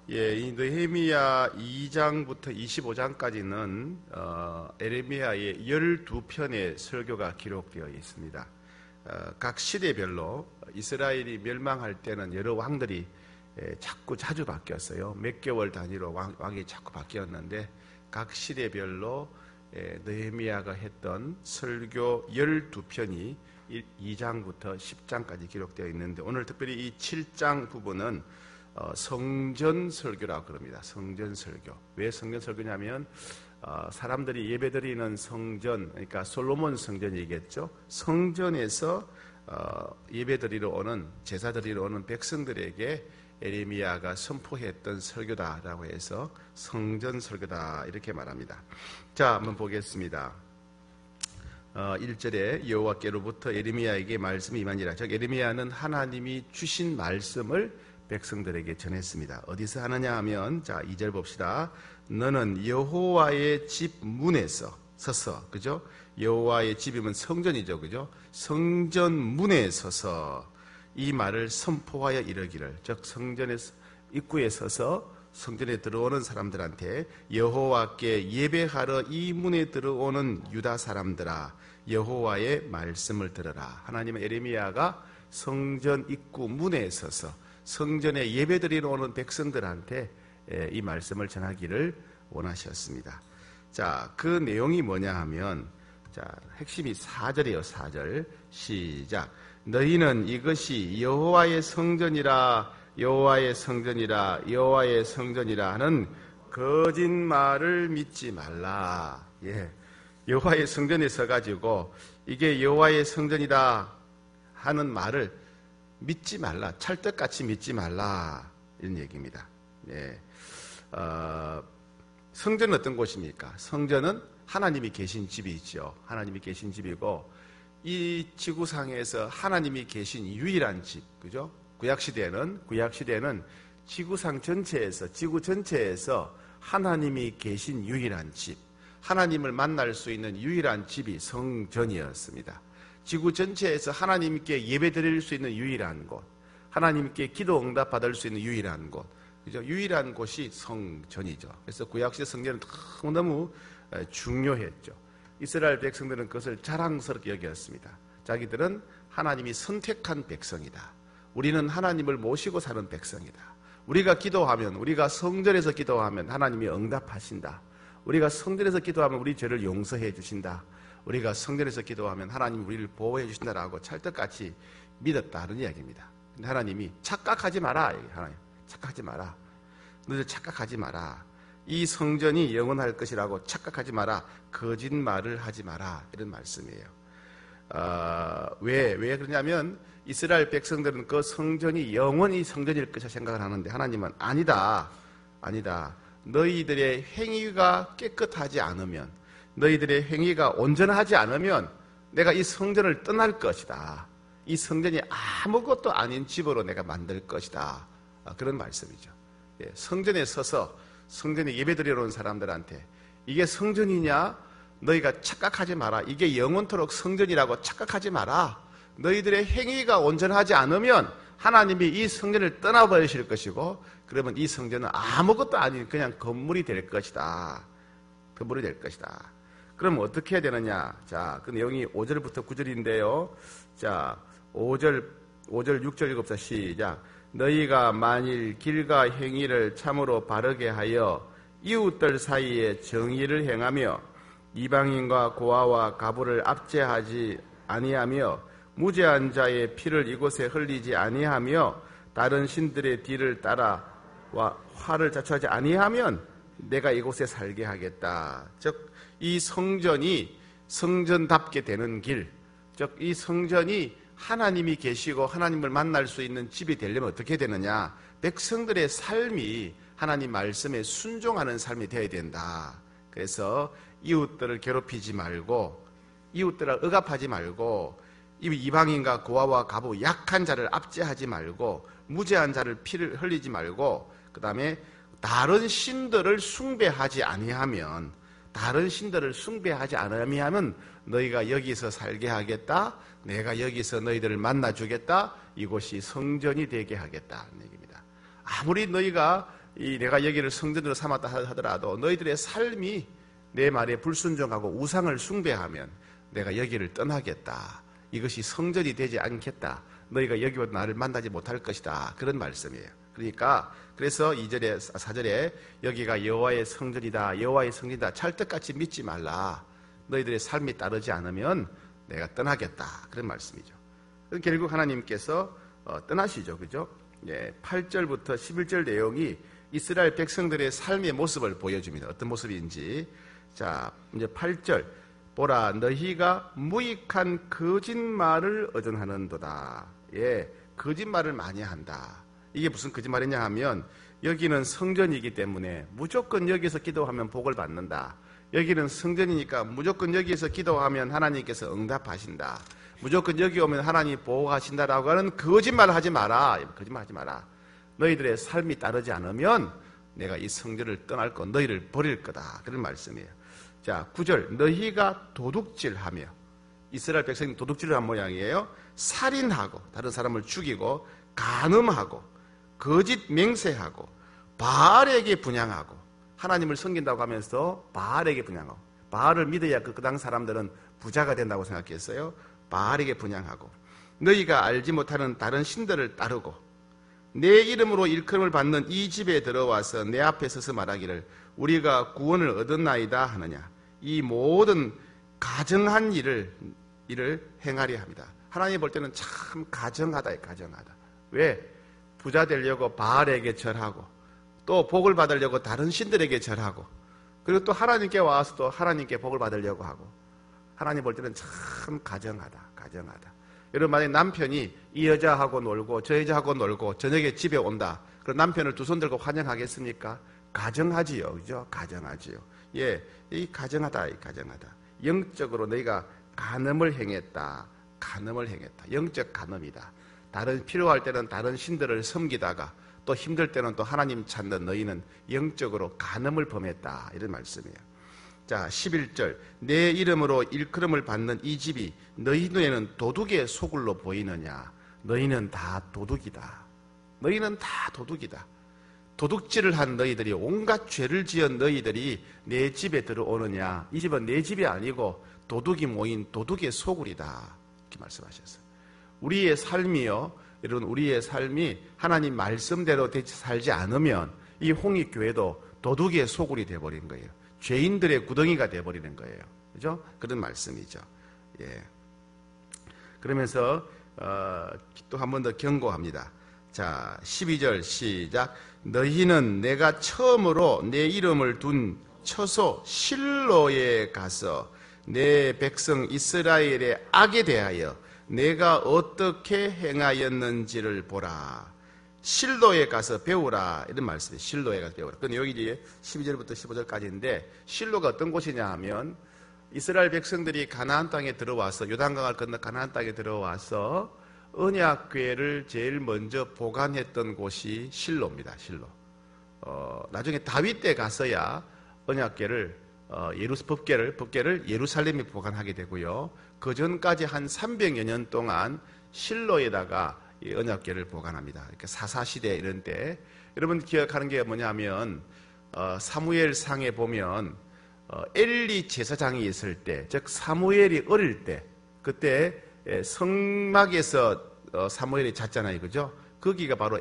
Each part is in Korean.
예, 이 느헤미야 2장부터 25장까지는 에레미야의 12편의 설교가 기록되어 있습니다. 각 시대별로 이스라엘이 멸망할 때는 여러 왕들이 자주 바뀌었어요. 몇 개월 단위로 왕이 자꾸 바뀌었는데 각 시대별로 느헤미야가 했던 설교 12편이 2장부터 10장까지 기록되어 있는데, 오늘 특별히 이 7장 부분은 성전 설교라고 그럽니다. 성전 설교. 왜 성전 설교냐면 사람들이 예배드리는 성전, 그러니까 솔로몬 성전이겠죠. 성전에서 예배드리러 오는, 제사드리러 오는 백성들에게 에레미야가 선포했던 설교다라고 해서 성전 설교다 이렇게 말합니다. 자, 한번 보겠습니다. 1절에 여호와께로부터 에레미야에게 말씀이 임하니라. 즉 에레미야는 하나님이 주신 말씀을 백성들에게 전했습니다. 어디서 하느냐 하면, 자 2절 봅시다. 너는 여호와의 집 문에서 서서, 그죠? 여호와의 집이면 성전이죠, 그죠? 성전 문에 서서 이 말을 선포하여 이르기를, 즉 성전의 입구에 서서 성전에 들어오는 사람들한테 여호와께 예배하러 이 문에 들어오는 유다 사람들아, 여호와의 말씀을 들어라. 하나님은 에레미야가 성전 입구 문에 서서 성전에 예배드리러 오는 백성들한테 이 말씀을 전하기를 원하셨습니다. 자, 그 내용이 뭐냐 하면, 자, 핵심이 4절이에요. 4절 시작. 너희는 이것이 여호와의 성전이라, 여호와의 성전이라, 여호와의 성전이라 하는 거짓말을 믿지 말라. 예, 여호와의 성전에 서가지고 이게 여호와의 성전이다 하는 말을 믿지 말라, 찰떡같이 믿지 말라, 이런 얘기입니다. 예. 성전은 어떤 곳입니까? 성전은 하나님이 계신 집이 있죠. 하나님이 계신 집이고, 이 지구상에서 하나님이 계신 유일한 집, 그죠? 구약시대는 지구상 전체에서, 지구 전체에서 하나님이 계신 유일한 집, 하나님을 만날 수 있는 유일한 집이 성전이었습니다. 지구 전체에서 하나님께 예배드릴 수 있는 유일한 곳, 하나님께 기도 응답 받을 수 있는 유일한 곳, 그죠? 유일한 곳이 성전이죠. 그래서 구약시대 성전은 너무 중요했죠. 이스라엘 백성들은 그것을 자랑스럽게 여겼습니다. 자기들은 하나님이 선택한 백성이다. 우리는 하나님을 모시고 사는 백성이다. 우리가 기도하면, 우리가 성전에서 기도하면 하나님이 응답하신다. 우리가 성전에서 기도하면 우리 죄를 용서해 주신다. 우리가 성전에서 기도하면 하나님이 우리를 보호해 주신다라고 찰떡같이 믿었다는 이야기입니다. 근데 하나님이 착각하지 마라. 하나님, 착각하지 마라. 너희들 착각하지 마라. 이 성전이 영원할 것이라고 착각하지 마라. 거짓말을 하지 마라. 이런 말씀이에요. 왜 그러냐면 이스라엘 백성들은 그 성전이 영원히 성전일 것이라 생각을 하는데, 하나님은 아니다. 너희들의 행위가 깨끗하지 않으면, 너희들의 행위가 온전하지 않으면 내가 이 성전을 떠날 것이다. 이 성전이 아무것도 아닌 집으로 내가 만들 것이다. 그런 말씀이죠. 예, 성전에 서서 성전에 예배드리러 온 사람들한테 이게 성전이냐? 너희가 착각하지 마라. 이게 영원토록 성전이라고 착각하지 마라. 너희들의 행위가 온전하지 않으면 하나님이 이 성전을 떠나버리실 것이고, 그러면 이 성전은 아무것도 아닌 그냥 건물이 될 것이다. 건물이 될 것이다. 그럼 어떻게 해야 되느냐? 자, 그 내용이 5절부터 9절인데요. 자, 5절, 6절 읽읍시다. 시작. 너희가 만일 길과 행위를 참으로 바르게 하여 이웃들 사이에 정의를 행하며 이방인과 고아와 가부를 압제하지 아니하며 무죄한 자의 피를 이곳에 흘리지 아니하며 다른 신들의 뒤를 따라 화를 자초하지 아니하면 내가 이곳에 살게 하겠다. 즉 이 성전이 성전답게 되는 길, 즉 이 성전이 하나님이 계시고 하나님을 만날 수 있는 집이 되려면 어떻게 되느냐? 백성들의 삶이 하나님 말씀에 순종하는 삶이 되어야 된다. 그래서 이웃들을 괴롭히지 말고, 이웃들을 억압하지 말고, 이방인과 고아와 가부 약한 자를 압제하지 말고, 무죄한 자를 피를 흘리지 말고, 그 다음에 다른 신들을 숭배하지 아니하면, 너희가 여기서 살게 하겠다. 내가 여기서 너희들을 만나주겠다. 이곳이 성전이 되게 하겠다는 얘기입니다. 아무리 너희가 내가 여기를 성전으로 삼았다 하더라도 너희들의 삶이 내 말에 불순종하고 우상을 숭배하면 내가 여기를 떠나겠다. 이것이 성전이 되지 않겠다. 너희가 여기보다 나를 만나지 못할 것이다. 그런 말씀이에요. 그래서 2절에 4절에 여기가 여호와의 성전이다. 여호와의 성전이다. 찰떡같이 믿지 말라. 너희들의 삶이 따르지 않으면 내가 떠나겠다. 그런 말씀이죠. 결국 하나님께서 떠나시죠. 그죠? 8절부터 11절 내용이 이스라엘 백성들의 삶의 모습을 보여줍니다. 어떤 모습인지. 자, 이제 8절. 보라, 너희가 무익한 거짓말을 의존하는도다. 거짓말을 많이 한다. 이게 무슨 거짓말이냐 하면 여기는 성전이기 때문에 무조건 여기서 기도하면 복을 받는다. 여기는 성전이니까 무조건 여기서 기도하면 하나님께서 응답하신다. 무조건 여기 오면 하나님이 보호하신다라고 하는 거짓말을 하지 마라. 거짓말하지 마라. 너희들의 삶이 따르지 않으면 내가 이 성전을 떠날 거, 너희를 버릴 거다. 그런 말씀이에요. 자, 9절. 너희가 도둑질하며, 이스라엘 백성이 도둑질을 한 모양이에요. 살인하고, 다른 사람을 죽이고, 간음하고, 거짓 맹세하고, 바알에게 분향하고, 하나님을 섬긴다고 하면서 바알에게 분향하고, 바알을 믿어야 그 당 사람들은 부자가 된다고 생각했어요. 바알에게 분향하고, 너희가 알지 못하는 다른 신들을 따르고, 내 이름으로 일컬음을 받는 이 집에 들어와서 내 앞에 서서 말하기를 우리가 구원을 얻었나이다 하느냐. 이 모든 가정한 일을 행하려 합니다. 하나님 볼 때는 참 가정하다. 왜? 부자 되려고 바알에게 절하고, 또 복을 받으려고 다른 신들에게 절하고, 그리고 또 하나님께 와서 또 하나님께 복을 받으려고 하고, 하나님 볼 때는 참 가정하다. 여러분, 만약에 남편이 이 여자하고 놀고 저 여자하고 놀고 저녁에 집에 온다. 그럼 남편을 두 손 들고 환영하겠습니까? 가정하지요. 그죠? 가정하지요. 이 가정하다. 영적으로 너희가 간음을 행했다. 영적 간음이다. 필요할 때는 다른 신들을 섬기다가 또 힘들 때는 또 하나님 찾는 너희는 영적으로 간음을 범했다. 이런 말씀이에요. 자, 11절. 내 이름으로 일컬음을 받는 이 집이 너희 눈에는 도둑의 소굴로 보이느냐. 너희는 다 도둑이다. 도둑질을 한 너희들이, 온갖 죄를 지은 너희들이 내 집에 들어오느냐. 이 집은 내 집이 아니고 도둑이 모인 도둑의 소굴이다. 이렇게 말씀하셨어요. 우리의 삶이요, 여러분, 우리의 삶이 하나님 말씀대로 살지 않으면 이 홍익교회도 도둑의 소굴이 되어버린 거예요. 죄인들의 구덩이가 되어버리는 거예요. 그죠? 그런 말씀이죠. 그러면서 또 한 번 더 경고합니다. 자, 12절 시작. 너희는 내가 처음으로 내 이름을 둔 처소 실로에 가서 내 백성 이스라엘의 악에 대하여 내가 어떻게 행하였는지를 보라. 실로에 가서 배우라. 이런 말씀이에요. 실로에 가서 배우라. 그럼 여기 이제 12절부터 15절까지인데 실로가 어떤 곳이냐 하면 이스라엘 백성들이 가나안 땅에 들어와서, 요단강을 건너 가나안 땅에 들어와서 언약궤를 제일 먼저 보관했던 곳이 실로입니다. 실로. 나중에 다윗 때 가서야 언약궤를 법궤를 예루살렘에 보관하게 되고요. 그 전까지 한 300여 년 동안 실로에다가 이 언약궤를 보관합니다. 이렇게 사사시대 이런 때. 여러분 기억하는 게 뭐냐면 사무엘 상에 보면 엘리 제사장이 있을 때, 즉 사무엘이 어릴 때, 그때 성막에서 사무엘이 잤잖아요. 그죠? 거기가 바로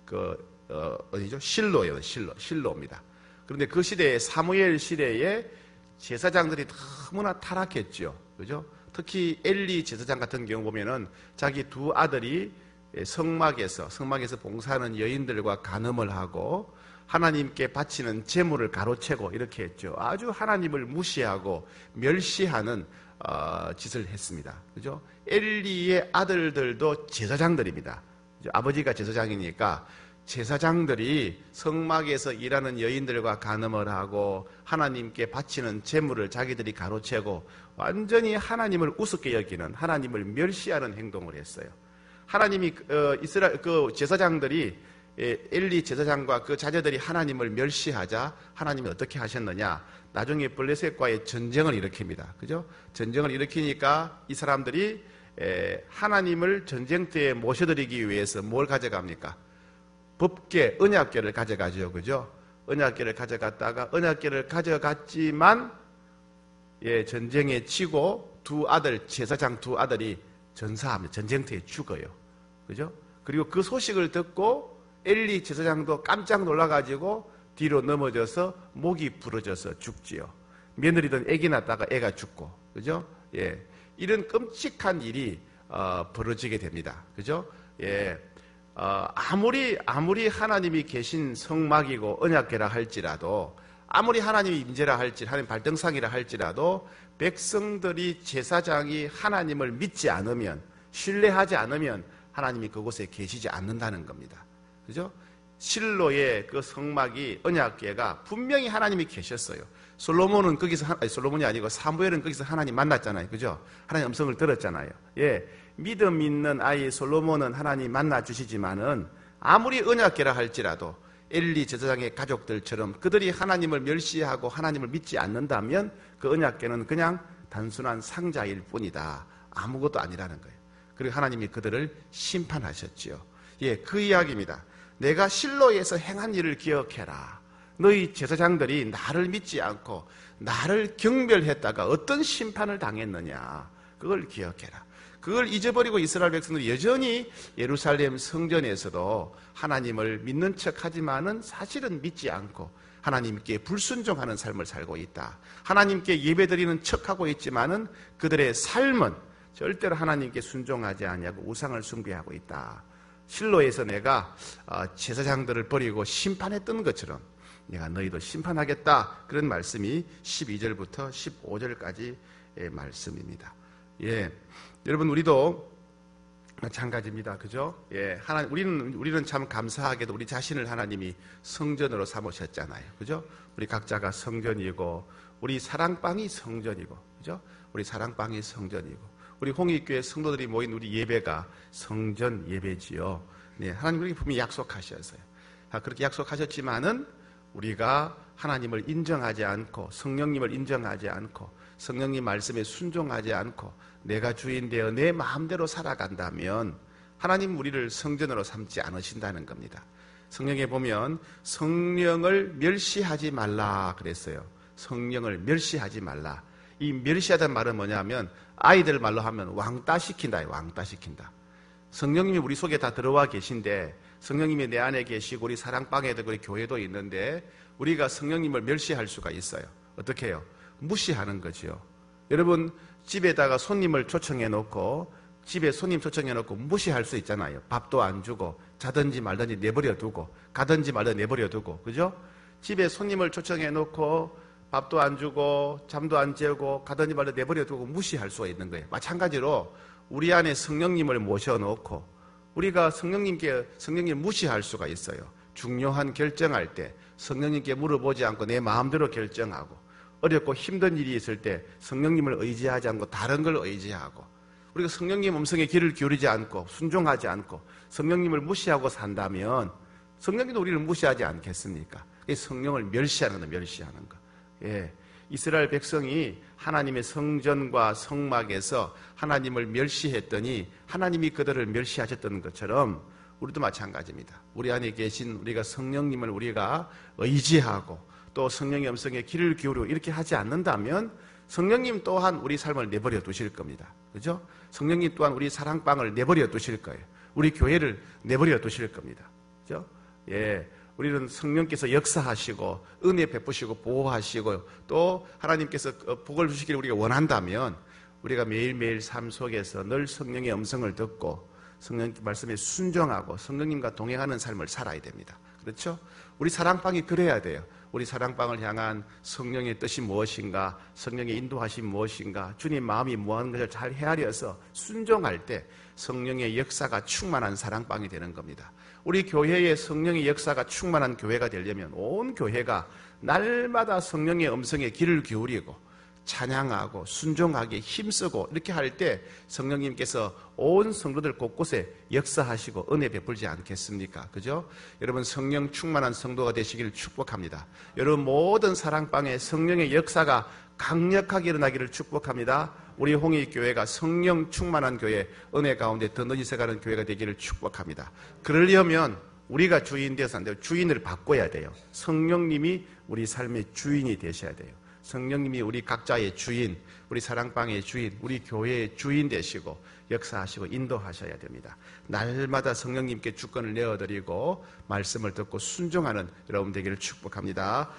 어디죠? 실로예요. 실로입니다. 그런데 그 시대에, 사무엘 시대에 제사장들이 너무나 타락했죠. 그죠? 특히 엘리 제사장 같은 경우 보면은 자기 두 아들이 성막에서 봉사하는 여인들과 간음을 하고 하나님께 바치는 제물을 가로채고 이렇게 했죠. 아주 하나님을 무시하고 멸시하는 짓을 했습니다. 그죠? 엘리의 아들들도 제사장들입니다. 아버지가 제사장이니까 제사장들이 성막에서 일하는 여인들과 간음을 하고 하나님께 바치는 제물을 자기들이 가로채고 완전히 하나님을 우습게 여기는, 하나님을 멸시하는 행동을 했어요. 하나님이 이스라엘 제사장들이, 엘리 제사장과 그 자녀들이 하나님을 멸시하자 하나님이 어떻게 하셨느냐? 나중에 블레셋과의 전쟁을 일으킵니다. 그죠? 전쟁을 일으키니까 이 사람들이 하나님을 전쟁터에 모셔드리기 위해서 뭘 가져갑니까? 법계, 언약궤를 가져가죠. 그죠? 언약궤를 가져갔다가 언약궤를 가져갔지만 전쟁에 치고 두 아들, 제사장 두 아들이 전사합니다. 전쟁터에 죽어요. 그죠? 그리고 그 소식을 듣고 엘리 제사장도 깜짝 놀라가지고 뒤로 넘어져서 목이 부러져서 죽지요. 며느리든 애기 낳다가 애가 죽고, 그죠? 이런 끔찍한 일이 벌어지게 됩니다. 그죠? 아무리 하나님이 계신 성막이고 언약궤라 할지라도, 아무리 하나님이 임재라 할지, 하나님 발등상이라 할지라도 백성들이, 제사장이 하나님을 믿지 않으면, 신뢰하지 않으면 하나님이 그곳에 계시지 않는다는 겁니다. 그죠? 실로의 그 성막이, 언약궤가 분명히 하나님이 계셨어요. 솔로몬은 거기서, 솔로몬이 아니고 사무엘은 거기서 하나님 만났잖아요. 그죠? 하나님 음성을 들었잖아요. 믿음 있는 아이 솔로몬은 하나님 만나 주시지만은 아무리 언약궤라 할지라도 엘리 제사장의 가족들처럼 그들이 하나님을 멸시하고 하나님을 믿지 않는다면 그 언약궤는 그냥 단순한 상자일 뿐이다. 아무것도 아니라는 거예요. 그리고 하나님이 그들을 심판하셨지요. 그 이야기입니다. 내가 실로에서 행한 일을 기억해라. 너희 제사장들이 나를 믿지 않고 나를 경멸했다가 어떤 심판을 당했느냐. 그걸 기억해라. 그걸 잊어버리고 이스라엘 백성들이 여전히 예루살렘 성전에서도 하나님을 믿는 척하지만은 사실은 믿지 않고 하나님께 불순종하는 삶을 살고 있다. 하나님께 예배드리는 척하고 있지만은 그들의 삶은 절대로 하나님께 순종하지 아니하고 우상을 숭배하고 있다. 실로에서 내가 제사장들을 버리고 심판했던 것처럼 내가 너희도 심판하겠다. 그런 말씀이 12절부터 15절까지 말씀입니다. 여러분, 우리도 마찬가지입니다. 그죠? 우리는 참 감사하게도 우리 자신을 하나님이 성전으로 삼으셨잖아요. 그죠? 우리 각자가 성전이고, 우리 사랑방이 성전이고, 그죠? 우리 사랑방이 성전이고, 우리 홍익교회 성도들이 모인 우리 예배가 성전 예배지요. 하나님 그렇게 분명히 약속하셨어요. 그렇게 약속하셨지만은 우리가 하나님을 인정하지 않고, 성령님을 인정하지 않고, 성령님 말씀에 순종하지 않고 내가 주인 되어 내 마음대로 살아간다면 하나님 우리를 성전으로 삼지 않으신다는 겁니다. 성령에 보면 성령을 멸시하지 말라 그랬어요. 성령을 멸시하지 말라. 이 멸시하다는 말은 뭐냐면 아이들 말로 하면 왕따시킨다. 왕따시킨다. 성령님이 우리 속에 다 들어와 계신데, 성령님이 내 안에 계시고 우리 사랑방에도 우리 교회도 있는데 우리가 성령님을 멸시할 수가 있어요. 어떻게 해요? 무시하는 거죠. 여러분, 집에다가 손님을 초청해 놓고, 집에 손님 초청해 놓고 무시할 수 있잖아요. 밥도 안 주고 자든지 말든지 내버려 두고, 가든지 말든지 내버려 두고, 그죠? 집에 손님을 초청해 놓고 밥도 안 주고 잠도 안 재우고 가든지 말든지 내버려 두고 무시할 수가 있는 거예요. 마찬가지로 우리 안에 성령님을 모셔놓고 우리가 성령님 무시할 수가 있어요. 중요한 결정할 때 성령님께 물어보지 않고 내 마음대로 결정하고, 어렵고 힘든 일이 있을 때 성령님을 의지하지 않고 다른 걸 의지하고, 우리가 성령님 음성에 귀를 기울이지 않고 순종하지 않고 성령님을 무시하고 산다면 성령님도 우리를 무시하지 않겠습니까? 성령을 멸시하는 거, 멸시하는 거. 이스라엘 백성이 하나님의 성전과 성막에서 하나님을 멸시했더니 하나님이 그들을 멸시하셨던 것처럼 우리도 마찬가지입니다. 우리 안에 계신 우리가 성령님을 우리가 의지하고 또 성령의 음성에 귀를 기울이고 이렇게 하지 않는다면 성령님 또한 우리 삶을 내버려 두실 겁니다. 그죠? 성령님 또한 우리 사랑방을 내버려 두실 거예요. 우리 교회를 내버려 두실 겁니다. 그죠? 우리는 성령께서 역사하시고 은혜 베푸시고 보호하시고 또 하나님께서 복을 주시기를 우리가 원한다면 우리가 매일매일 삶 속에서 늘 성령의 음성을 듣고 성령 말씀에 순종하고 성령님과 동행하는 삶을 살아야 됩니다. 그렇죠? 우리 사랑방이 그래야 돼요. 우리 사랑방을 향한 성령의 뜻이 무엇인가, 성령의 인도하심이 무엇인가, 주님 마음이 뭐하는 것을 잘 헤아려서 순종할 때 성령의 역사가 충만한 사랑방이 되는 겁니다. 우리 교회에 성령의 역사가 충만한 교회가 되려면 온 교회가 날마다 성령의 음성에 귀를 기울이고 찬양하고 순종하기에 힘쓰고 이렇게 할 때 성령님께서 온 성도들 곳곳에 역사하시고 은혜 베풀지 않겠습니까? 그죠? 여러분, 성령 충만한 성도가 되시기를 축복합니다. 여러분 모든 사랑방에 성령의 역사가 강력하게 일어나기를 축복합니다. 우리 홍익교회가 성령 충만한 교회, 은혜 가운데 더 넓이 세가는 교회가 되기를 축복합니다. 그러려면 우리가 주인 되어서 안 돼요. 주인을 바꿔야 돼요. 성령님이 우리 삶의 주인이 되셔야 돼요. 성령님이 우리 각자의 주인, 우리 사랑방의 주인, 우리 교회의 주인 되시고 역사하시고 인도하셔야 됩니다. 날마다 성령님께 주권을 내어드리고 말씀을 듣고 순종하는 여러분 되기를 축복합니다.